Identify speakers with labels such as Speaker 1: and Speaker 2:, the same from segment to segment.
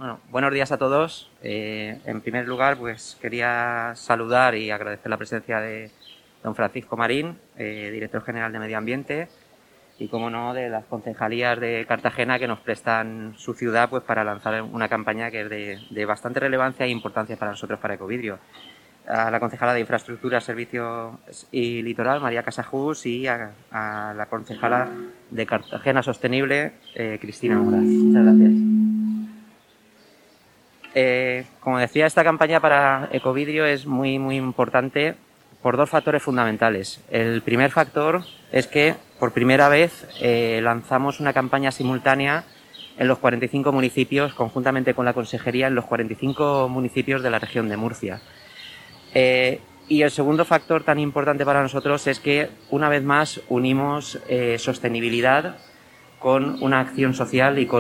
Speaker 1: Bueno, buenos días a todos. En primer lugar, pues quería saludar y agradecer la presencia de don Francisco Marín, director general de Medio Ambiente, y, como no, de las concejalías de Cartagena que nos prestan su ciudad pues para lanzar una campaña que es de bastante relevancia e importancia para nosotros, para Ecovidrio. A la concejala de Infraestructura, Servicios y Litoral, María Casajús, y a la concejala de Cartagena Sostenible, Cristina Moraz. Muchas gracias. Como decía, esta campaña para Ecovidrio es muy importante por dos factores fundamentales. El primer factor es que por primera vez lanzamos una campaña simultánea en los 45 municipios, conjuntamente con la Consejería, en los 45 municipios de la región de Murcia. Y el segundo factor tan importante para nosotros es que, una vez más, unimos sostenibilidad con una acción social y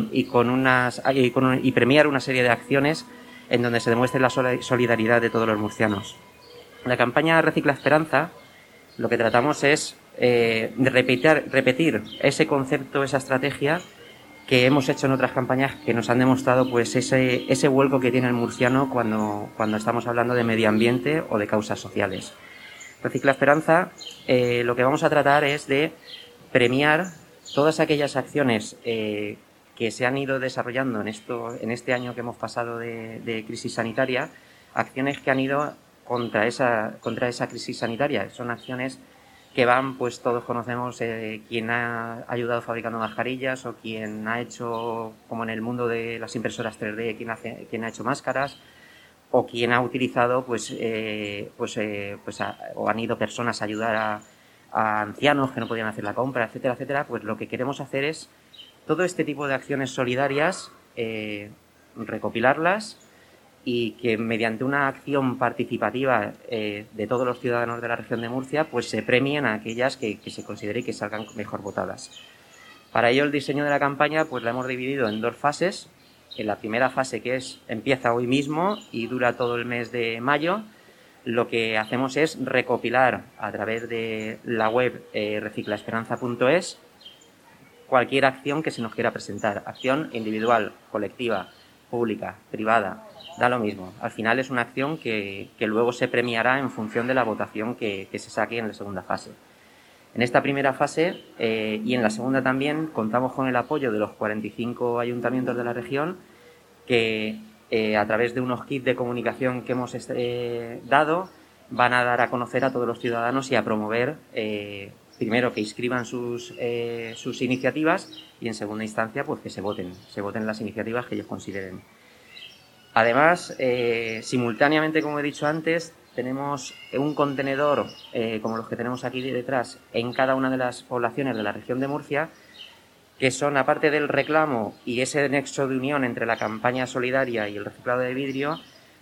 Speaker 1: premiar una serie de acciones en donde se demuestre la solidaridad de todos los murcianos. La campaña Recicla Esperanza, lo que tratamos es de repetir ese concepto, esa estrategia que hemos hecho en otras campañas, que nos han demostrado pues ese vuelco que tiene el murciano cuando estamos hablando de medio ambiente o de causas sociales. Recicla Esperanza, lo que vamos a tratar es de premiar todas aquellas acciones que se han ido desarrollando en este año que hemos pasado de crisis sanitaria, acciones que han ido contra esa crisis sanitaria. Son acciones que van, pues todos conocemos quien ha ayudado fabricando mascarillas, o quien ha hecho, como en el mundo de las impresoras 3D, quien ha hecho máscaras, o quien ha utilizado o han ido personas a ayudar a ancianos que no podían hacer la compra, etcétera, etcétera. Pues lo que queremos hacer es todo este tipo de acciones solidarias, recopilarlas, y que mediante una acción participativa de todos los ciudadanos de la región de Murcia, pues se premien a aquellas que se considere y que salgan mejor votadas. Para ello, el diseño de la campaña pues la hemos dividido en dos fases. En la primera fase, que empieza hoy mismo y dura todo el mes de mayo, lo que hacemos es recopilar a través de la web reciclaesperanza.es cualquier acción que se nos quiera presentar. Acción individual, colectiva, pública, privada, da lo mismo. Al final es una acción que luego se premiará en función de la votación que se saque en la segunda fase. En esta primera fase y en la segunda también contamos con el apoyo de los 45 ayuntamientos de la región, que a través de unos kits de comunicación que hemos dado, van a dar a conocer a todos los ciudadanos y a promover, primero, que inscriban sus iniciativas, y en segunda instancia pues que se voten las iniciativas que ellos consideren. Además, simultáneamente, como he dicho antes, tenemos un contenedor como los que tenemos aquí detrás en cada una de las poblaciones de la región de Murcia, que son, aparte del reclamo y ese nexo de unión entre la campaña solidaria y el reciclado de vidrio,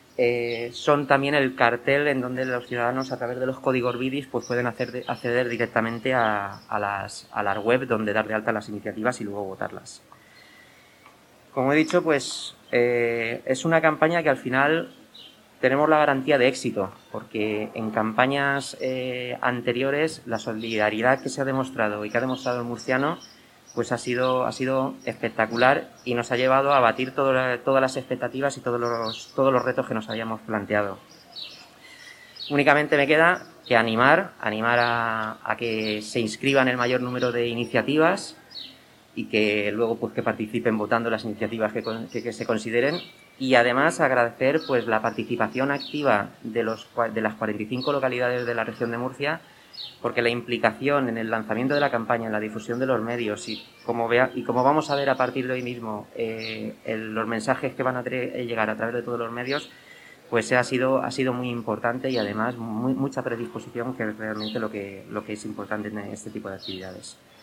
Speaker 1: son también el cartel en donde los ciudadanos, a través de los códigos BIDIS, pues pueden acceder directamente a la web donde dar de alta las iniciativas y luego votarlas. Como he dicho, pues es una campaña que al final tenemos la garantía de éxito, porque en campañas anteriores la solidaridad que se ha demostrado y que ha demostrado el murciano pues ha sido espectacular, y nos ha llevado a batir todas las expectativas y todos los retos que nos habíamos planteado. Únicamente me queda que animar a que se inscriban el mayor número de iniciativas, y que luego pues que participen votando las iniciativas que se consideren, y además agradecer pues la participación activa de las 45 localidades de la región de Murcia, porque la implicación en el lanzamiento de la campaña, en la difusión de los medios, y como vamos a ver a partir de hoy mismo, los mensajes que van a llegar a través de todos los medios, pues ha sido muy importante, y además mucha predisposición, que es realmente lo que es importante en este tipo de actividades.